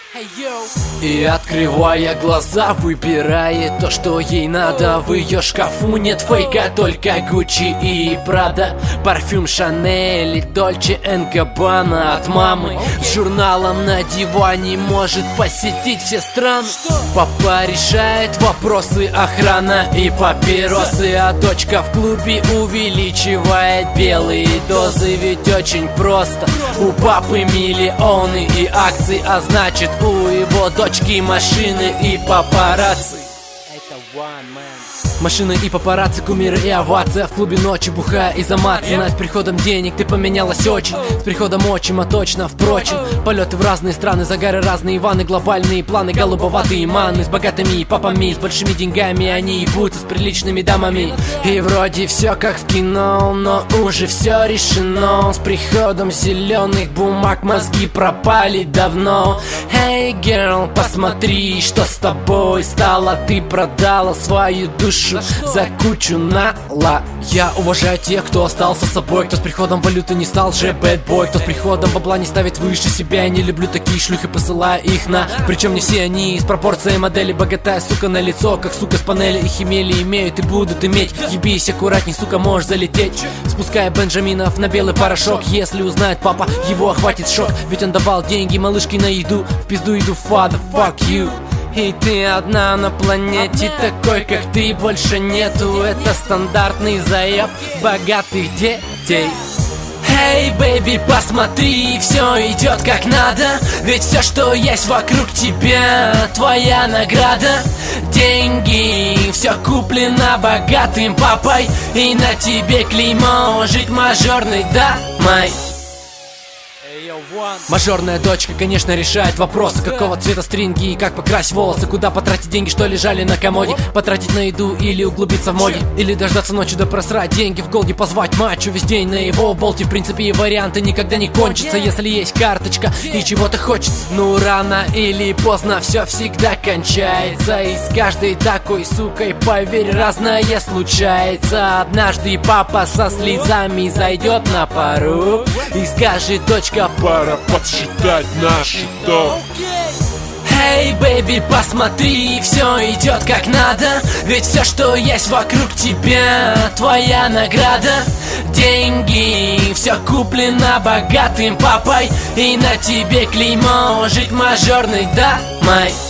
И открывая глаза, выбирает то, что ей надо. В ее шкафу нет фейка, только Гуччи и Прада, парфюм Шанель и Дольче энд Габбана от мамы. С журналом на диване может посетить все страны. Папа решает вопросы, охрана и папиросы, а дочка в клубе увеличивает белые дозы. Ведь очень просто, у папы миллионы и акции, а значит у его дочки машины и папарацци. Машины и папарацци, кумиры и овация. В клубе ночи бухая и замацана. С приходом денег ты поменялась очень, с приходом отчима точно. Впрочем, полеты в разные страны, загары разные, ванны, глобальные планы, голубоватые маны. С богатыми папами, с большими деньгами они ебутся с приличными дамами. И вроде все как в кино, но уже все решено. С приходом зеленых бумаг мозги пропали давно. Hey girl, посмотри, что с тобой стало. Ты продала свою душу за кучу нала. Я уважаю тех, кто остался собой, кто с приходом валюты не стал же бэдбой, кто с приходом бабла не ставит выше себя. Я не люблю такие шлюхи, посылаю их на. Причем не все они из пропорции модели. Богатая сука на лицо, как сука с панели. Их имели, имеют и будут иметь. Ебись аккуратней, сука, можешь залететь. Спуская Бенджаминов на белый порошок. Если узнает папа, его охватит шок. Ведь он давал деньги малышке на еду. В пизду иду, father, fuck you. И ты одна на планете, такой как ты больше нету. Это стандартный заеб богатых детей. Эй, бэйби, посмотри, все идет как надо. Ведь все, что есть вокруг тебя, твоя награда. Деньги, все куплено богатым папой. И на тебе клеймо, жить мажорной дамой. Мажорная дочка, конечно, решает вопросы: какого цвета стринги и как покрасить волосы, куда потратить деньги, что лежали на комоде, потратить на еду или углубиться в моде, или дождаться ночью да просрать деньги в голде, позвать мачо весь день на его болте. В принципе, и варианты никогда не кончатся, если есть карточка и чего-то хочется. Ну, рано или поздно все всегда кончается, и с каждой такой сукой, поверь, разное случается. Однажды папа со слезами зайдет на пару и скажет: дочка, пора подсчитать наш итог. Эй, бэйби, посмотри, все идет как надо. Ведь все, что есть вокруг тебя, твоя награда. Деньги, все куплено богатым папой. И на тебе клеймо, жить мажорной дамой.